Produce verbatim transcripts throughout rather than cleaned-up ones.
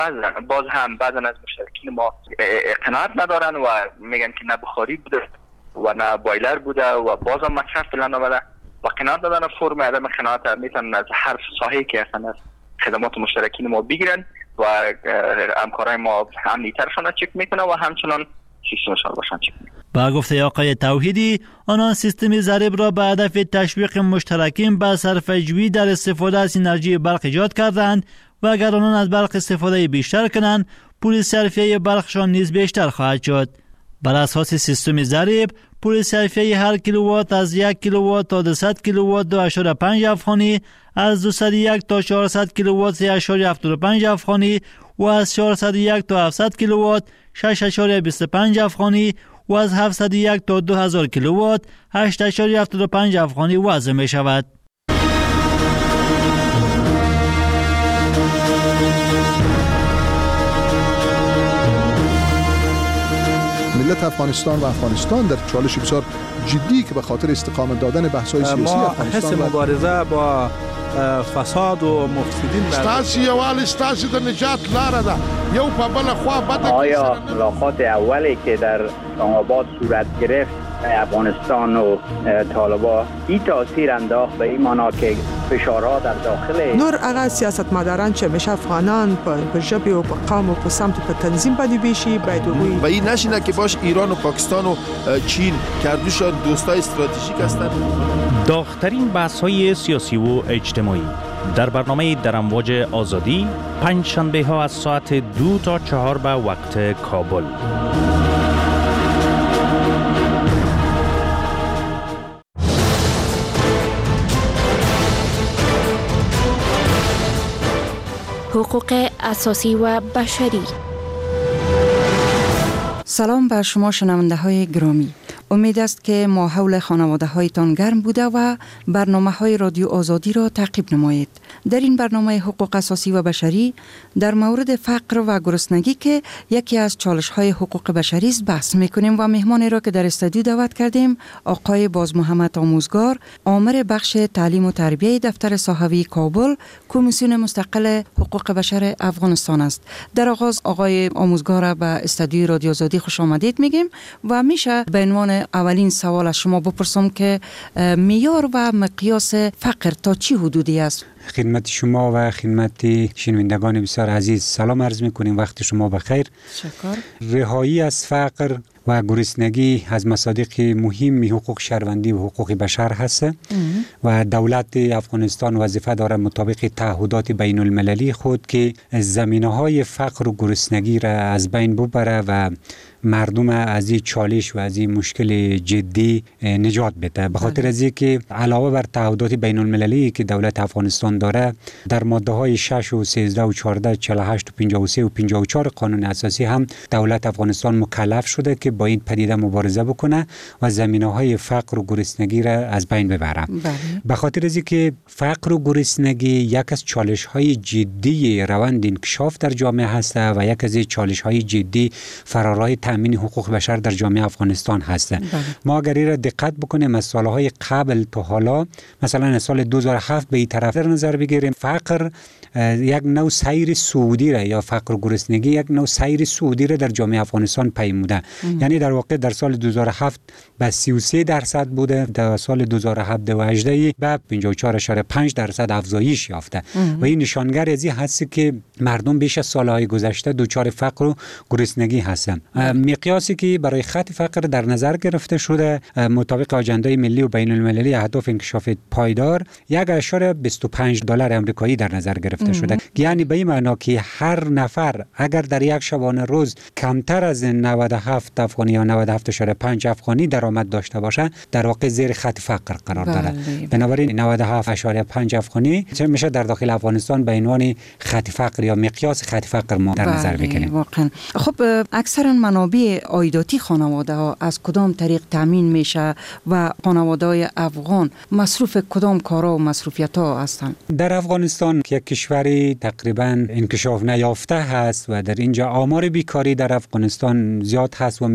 بعضا باز هم بعضا از مشترکین ما قناعت ندارن و میگن که نه بخاری بوده و نه بایلر بوده و باز هم مصرف فعلا آمده و قناعت ندارن. فرم عدم قناعت میتونن از هر ساحه‌ای که اصلا از خدمات مشترکین ما بگیرن و همکارای ما امنیترشان را چک میکنه و همچنان سیستمشان باشن چک میکنه. با گفته آقای توحیدی، آنان سیستم ضریب را به هدف تشویق مشترکین به صرفه‌جویی در استفاده از انرژی برق ایجاد کردند و اگر آنان از برق استفاده بیشتر کنند، پول صرفیه برقشان نیز بیشتر خواهد شد. بر اساس سیستم ضریب، پول صرفیه هر کیلووات از یک کیلووات تا دویست کیلووات دو اشاری پنج افغانی، از دویست و یک تا چهارصد کیلووات سه اشاری هفتاد و پنج افغانی و از چهارصد و یک تا هفتصد کیلووات شش اشاری بیست و پنج افغانی و از هفتصد و یک تا دو هزار کیلووات هشت اشاری هفتاد و پنج افغانی وضع می شود. ملت افغانستان و افغانستان در چالش بسیار جدی که به خاطر استقامت دادن بحث‌های سیاسی افغانستان ما حس مبارزه با فساد و مفسدین ستاسي یوال ستاسي د نجات لاره ده یو په بل خوا بده. آیا ملاقات اولی که در اسلام‌آباد صورت گرفت افغانستان و طالبان این تاثیر انداخت به این معنا که فشارها در داخل نور هغه سیاستمداران چې همیشه افغانان په ژبه او په قوم او په سمت په تنظیم باندې بیشي باید وي و این نشینه که باش ایران و پاکستان و چین کردوشان دوستای استراتژیک هستند. داغ‌ترین بحث‌های سیاسی و اجتماعی در برنامه در امواج آزادی پنج شنبه ها از ساعت دو تا چهار به وقت کابل. حقوق اساسی و بشری. سلام بر شما شنونده های گرامی. امید است که ما حول خانواده هایتان گرم بوده و برنامه های رادیو آزادی را تعقیب نمایید. در این برنامه حقوق اساسی و بشری در مورد فقر و گرسنگی که یکی از چالش های حقوق بشری است بحث میکنیم و مهمانی را که در استودیو دعوت کردیم آقای باز محمد آموزگار، آمر بخش تعلیم و تربیه دفتر صحوی کابل، کمیسیون مستقل حقوق بشر افغانستان است. در آغاز آقای آموزگار را به استودیو رادیو آزادی خوش آمدید میگیم و میشه به عنوان اولین سوال از شما بپرسم که معیار و مقیاس فقر تا چی حدودی است؟ خدمت شما و خدمت شنوندگان بسیار عزیز سلام عرض میکنیم، وقت شما بخیر. شکر. رهایی از فقر و گرسنگی از مصادیق مهم حقوق شهروندی و حقوق بشر هست و دولت افغانستان وظیفه داره مطابق تعهدات بین المللی خود که زمینه‌های فقر و گرسنگی را از بین ببره و مردم از این چالش و از این مشکل جدی نجات بده. به خاطر از اینکه علاوه بر تعهدات بین المللی که دولت افغانستان داره، در ماده های شش و سیزده و چهارده، چهل و هشت و پنجاه و سه و پنجاه و چهار قانون اساسی هم دولت افغانستان مکلف شده که با این پدیده مبارزه بکنه و زمینه‌های فقر و گرسنگی را از بین ببره. به خاطر از اینکه فقر و گرسنگی یک از چالش‌های جدی روند انکشاف در جامعه هست و یک از چالش‌های جدی فرارای تامین حقوق بشر در جامعه افغانستان هست. ما اگر این را دقت بکنیم از سالهای قبل تا حالا، مثلا از سال دو هزار و هفت به این طرف در نظر بگیریم، فقر یک نوع سیر سعودی را یا فقر و گرسنگی یک نوع سیر سعودی را در جامعه افغانستان پیموده. یعنی در واقع در سال دو هزار و هفت به سی و سه درصد بوده، در سال دو هزار و هفت و هجده به پنجاه و چهار و پنج درصد افزایش یافته و این نشانگر از این هست که مردم بیش از سالهای گذشته دچار فقر و گرسنگی هستند. مقیاسی که برای خط فقر در نظر گرفته شده مطابق آژاندای ملی و بین المللی اهداف انکشاف پایدار یک اشاره بیست و پنج دلار آمریکایی در نظر گرفته شده. یعنی به این معنا که هر نفر اگر در یک شبانه روز کمتر از نود و هفت افغانی یا نود و هفت و پنج افغانی درآمد داشته باشه، در واقع زیر خط فقر قرار داره. بنابراین نود و هفت و پنج افغانی چه میشه در داخل افغانستان به عنوان خط فقر یا مقیاس خط فقر ما در نظر بگیریم. واقعا خب اکثرا منابع عایداتی خانواده ها از کدام طریق تامین میشه و خانواده های افغان مصروف کدام کارا و مصروفیت ها هستند؟ در افغانستان که یک کشوری تقریبا انکشاف نیافته هست و در اینجا آمار بیکاری در افغانستان زیاد هست و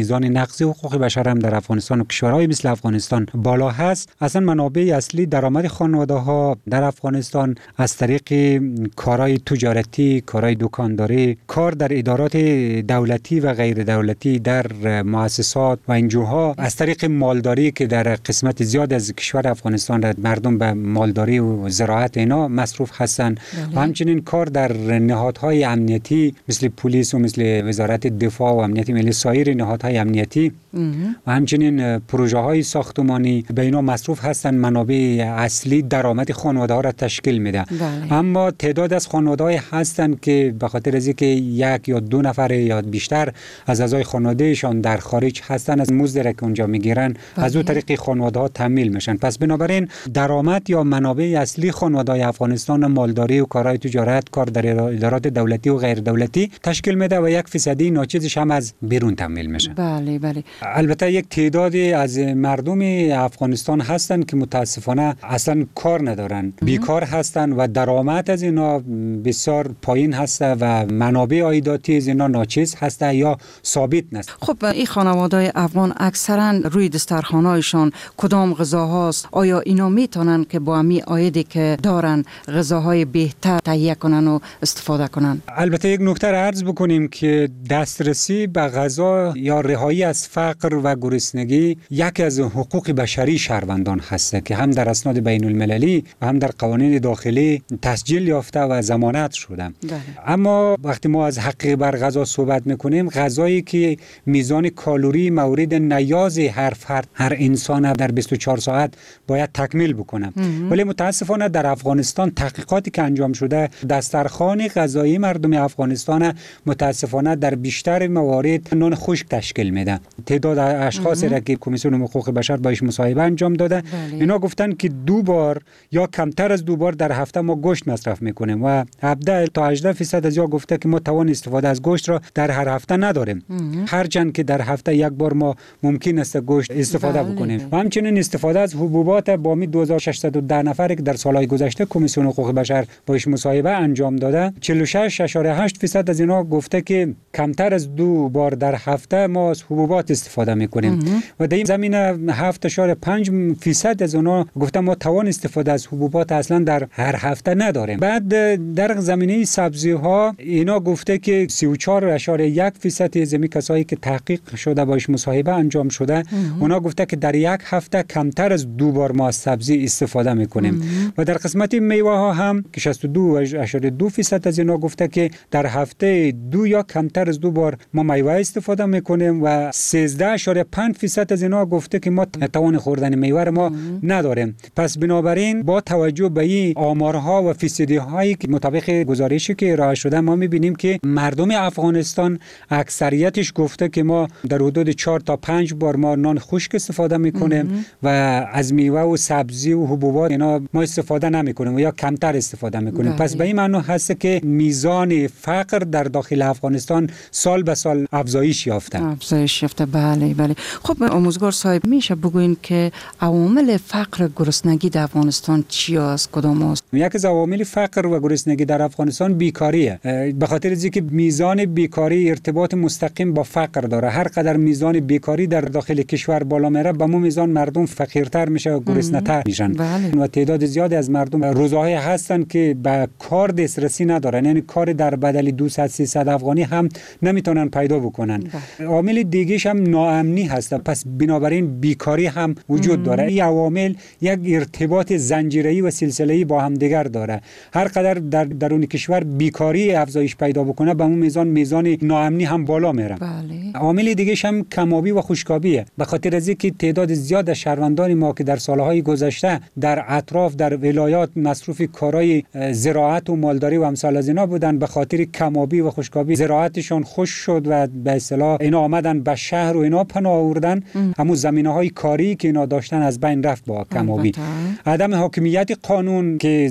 میزان نقض حقوق بشر هم در افغانستان و کشورهای مثل افغانستان بالا هست. اصلا منابع اصلی درآمد خانواده ها در افغانستان از طریق کارهای تجارتی، کارهای دکانداری، کار در ادارات دولتی و غیر دولتی، در مؤسسات و انجوها، از طریق مالداری که در قسمت زیاد از کشور افغانستان مردم به مالداری و زراعت اینا مصروف هستند و همچنین کار در نهادهای امنیتی مثل پلیس و مثل وزارت دفاع و امنیت ملی، سایر نهادهای امنیتی و همچنین پروژه های ساختمانی به اینا مصروف هستند. منابع اصلی درآمد خانواده ها را تشکیل میده. بله. اما تعداد از خانواده های هستند که به خاطر از اینکه یک یا دو نفر یا بیشتر از اعضای خانوادهشان در خارج هستند، از مزد را که اونجا میگیرن بله. از اون طریق خانواده ها تامین میشن. پس بنابراین درآمد یا منابع اصلی خانواده های افغانستان مالداری و کارهای تجارت، کار در ادارات دولتی و غیر دولتی تشکیل میده و یک فیصدی ناچیزش هم از بیرون تامین میشه. بله بله. البته یک تعدادی از مردم افغانستان هستند که متاسفانه اصلا کار ندارن، بیکار هستند و درآمد از اینا بسیار پایین هسته و منابع عایداتی از اینا ناچیز هسته یا ثابت نیست. خب این خانواده‌های افغان اکثرا روی دسترخوان‌هایشان کدام غذاهاست؟ آیا اینا میتونن که با همین عایدی که دارن غذاهای بهتر تهیه کنن و استفاده کنن؟ البته یک نکته را عرض بکنیم که دسترسی به غذا یا رهایی از فقر و گرسنگی یکی از حقوق بشری شهروندان هست که هم در اسناد بین المللی و هم در قوانین داخلی تسجیل یافته و ضمانت شده. بله. اما وقتی ما از حق بر غذا صحبت میکنیم، غذایی که میزان کالری مورد نیاز هر فرد، هر انسان در بیست و چهار ساعت باید تکمیل بکنه. ولی متاسفانه در افغانستان تحقیقاتی که انجام شده، دسترخوان غذایی مردم افغانستان متاسفانه در بیشتر موارد نان خشک تشکیل میده. تعداد اشخاصی را که کمیسیون حقوق بشر باش مصاحبه انجام داده، بله. اینا گفتن که دو بار یا کمتر از دو بار در هفته ما گوشت مصرف میکنیم و هفده تا هجده درصد از یا گفته که ما توان استفاده از گوشت را در هر هفته نداریم. هرچند که در هفته یک بار ما ممکن است گوشت استفاده بله. بکنیم. و همچنین استفاده از حبوبات با می دو هزار و ششصد و ده نفر که در سالهای گذشته کمیسیون حقوق بشر باش مصاحبه انجام داده، چهل و شش و هشت درصد از اینا گفته که کمتر از دو بار در هفته ما از حبوبات استفاده میکنیم و در این زمینه هفت و پنج درصد از اونا گفته ما توان استفاده از حبوبات اصلا در هر هفته نداریم. بعد در زمینه سبزی ها اینا گفته که سی و چهار و یک درصد از می کسایی که تحقیق شده باش مصاحبه انجام شده، اونا گفته که در یک هفته کمتر از دو بار ما از سبزی استفاده میکنیم. و در قسمت میوه ها هم که شصت و دو و دو درصد از اینا گفته که در هفته دو یا کمتر از دو بار ما میوه استفاده میکنیم و سیزده و پنج درصد از اینا گفته که ما توان خوردن میوه ما نداریم. پس بنابراین با توجه به این آمارها و فیصدی هایی که مطابق گزارشی که ارائه شده ما میبینیم که مردم افغانستان اکثریتش گفته که ما در حدود چهار تا پنج بار ما نان خشک استفاده میکنیم و از میوه و سبزی و حبوبات اینا ما استفاده نمیکنیم و یا کمتر استفاده میکنیم. پس به این معنی هست که میزان فقر در داخل افغانستان سال به سال افزایش یافته. افزایش یافته. بله بله. خب آموزگار صاحب، میشه بگوین که عوامل فقر گرسنگی در افغانستان چی است؟ کدام است؟ یک از عوامل فقر و گرسنگی در افغانستان بیکاریه. به خاطر اینکه میزان بیکاری ارتباط مستقیم با فقر داره. هر قدر میزان بیکاری در داخل کشور بالا میره، به اون میزان مردم فقیرتر میشه و گرسنه‌تر میشن. بله. و تعداد زیادی از مردم روزهای هستن که به کار دسترسی ندارن، یعنی کار در بدل دویست سیصد افغانی هم نمیتونن پیدا بکنن. بله. عامل دیگه‌ش هم ناامنی هست. پس بنابراین بیکاری هم وجود داره. این عوامل یک ارتباط زنجیره‌ای و سلسله‌ای با هم دیگر داره. هر قدر در درون کشور بیکاری افزایش پیدا بکنه، به اون میزان میزان ناامنی هم بالا میره. بله. عامل دیگه‌ش هم کمابی و خشکابیه. به خاطر از اینکه تعداد زیاد از شهروندان ما که در سالهای گذشته در اطراف در ولایات مصروف کارهای زراعت و مالداری و امثال از اینا بودن، به خاطر کمابی و خشکابی زراعتشون خشک شد و به اصطلاح اینا آمدن به شهر و اینا پناه آوردن. همون زمینه‌های کاری که اینا داشتن از بین رفت با کمابی. عدم حاکمیت قانون که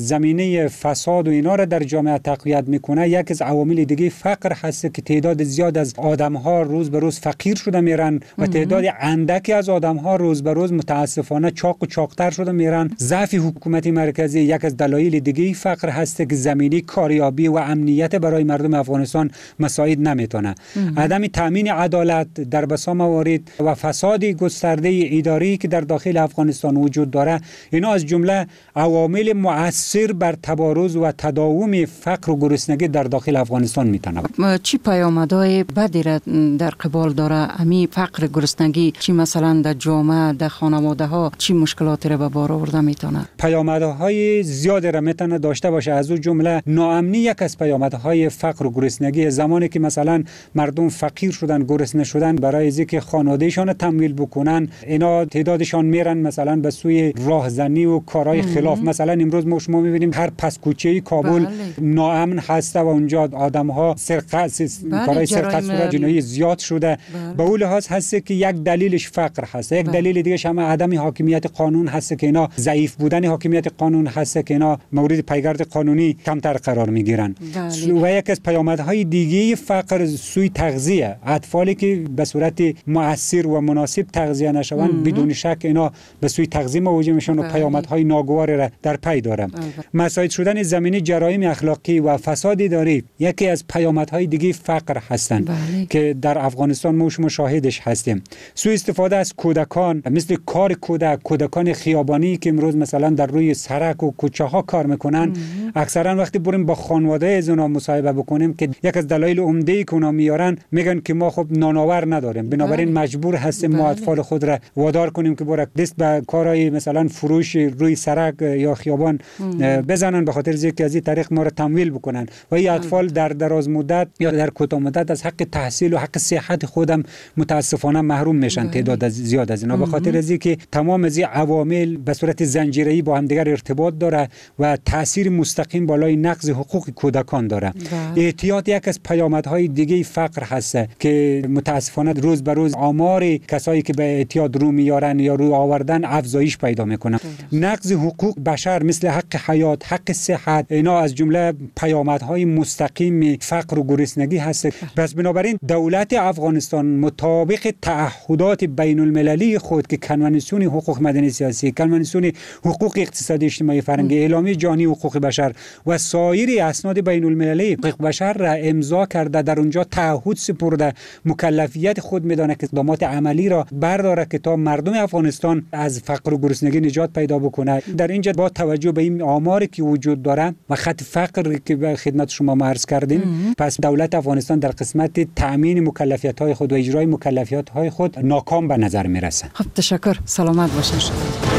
زمینه فساد و اینا را در جامعه تقویت میکنه، یک از عوامل دیگه فقر هست که تعداد زیاد از آدم‌ها روز به روز فقیر شده میرن و تعداد اندکی از آدم‌ها روز به روز متاسفانه چاق و چاقتر شده میرن. ضعف حکومت مرکزی یک از دلایل دیگه فقر هست که زمینه کاریابی و امنیت برای مردم افغانستان مساعد نمیتونه. عدم تامین عدالت در بسا موارد و فساد گسترده اداری که در داخل افغانستان وجود داره، اینا از جمله عوامل مؤثر بر تبارز و تداوم فقر و گرسنگی در داخل افغانستان میتونه. چی پیامدهای بدی را در قبال داره امی فقر گرسنگی؟ چی مثلا در جامعه، در خانواده ها چی مشکلاتی را به بار آورده میتونه؟ پیامدهای زیادی را میتونه داشته باشه. از اون جمله ناامنی یک از پیامدهای فقر و گرسنگی. زمانی که مثلا مردم فقیر شدن، گرسنه شدن، برای اینکه خانوادهشان تمویل بکنن، اینا تعدادشان میرن مثلا به سوی راهزنی و کارهای خلاف. مثلا امروز ما شما میبینیم هر پس کوچه‌ای کابل بله. ناامن هست و اونجا آدم‌ها سرقت بله. کارهای سرقت و جنایی زیاد شده. بله. به اون لحاظ هست که یک دلیلش فقر هست، یک بله. دلیل دیگه هم عدم حاکمیت قانون هست که اینا ضعیف بودن حاکمیت قانون هست که اینا مورد پیگرد قانونی کمتر قرار میگیرن. بله. و یک از پیامدهای دیگه فقر سوی تغذیه. اطفالی که به صورت مؤثر و مناسب تغذیه نشوند بدون شک اینا به سوی تغذیه مواجه میشن و پیامدهای ناگوار را در پی داره. مساعد شدن زمینه جرایم اخلاقی و فساد اداری یکی از پیامدهای دیگه فقر هستند بله. که در افغانستان ما شاهدش هستیم. سوء استفاده از کودکان، مثل کار کودک، کودکان خیابانی که امروز مثلا در روی سرک و کوچه ها کار میکنن، اکثرا وقتی بریم با خانواده از اونا مصاحبه بکنیم که یک از دلایل عمده که اونا میارن میگن که ما خب نانآور نداریم، بنابراین بله. مجبور هستیم بله. ما اطفال خود را وادار کنیم که برک دست به کارهای مثلا فروش روی سرک یا خیابان بزنن، به خاطر اینکه از این طریق ما را تمویل بکنن و این اطفال در دراز مدت یا در کوتاه مدت از حق تحصیل و حق صحت خودم متاسفانه محروم میشن. تعداد از زیاد از اینا به خاطر از اینکه تمام از این عوامل به صورت زنجیره‌ای با هم دیگر ارتباط داره و تاثیر مستقیم بالای نقض حقوق کودکان داره. احتیاط یک از پیامدهای دیگه فقر هست که متاسفانه روز به روز آمار کسایی که به اعتیاد رو میارن یا رو آوردن افزایش پیدا میکنه. نقض حقوق بشر مثل حق حیات، حق صحت، اینا از جمله پیامدهای مستقیم فقر و گرسنگی هست. پس بنابراین دولت افغانستان مطابق تعهدات بین المللی خود که کنوانسیون حقوق مدنی سیاسی، کنوانسیون حقوق اقتصادی اجتماعی فرهنگی، اعلامیه جهانی حقوق بشر و سایر اسناد بین المللی حقوق بشر را امضا کرده، در اونجا تعهد سپرده، مکلفیت خود میدانه که اقدامات عملی را برداره که تا مردم افغانستان از فقر و گرسنگی نجات پیدا بکنه. در اینجا با توجه به این آماری که وجود داره و خط فقر که به خدمت شما عرض کردیم، پس دولت افغانستان در قسمت تامین مکلفیت‌های خود و اجرای مکلفیت‌های خود ناکام به نظر میرسه. خب تشکر، سلامت باشید.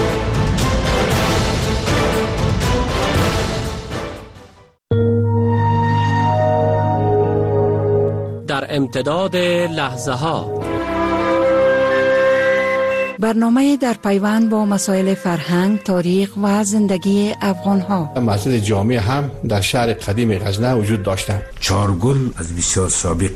در امتداد لحظه ها برنامه در پیوند با مسائل فرهنگ، تاریخ و زندگی افغان ها. مسجد جامع هم در شهر قدیم غزنه وجود داشتند. چارگل از بسیار سابق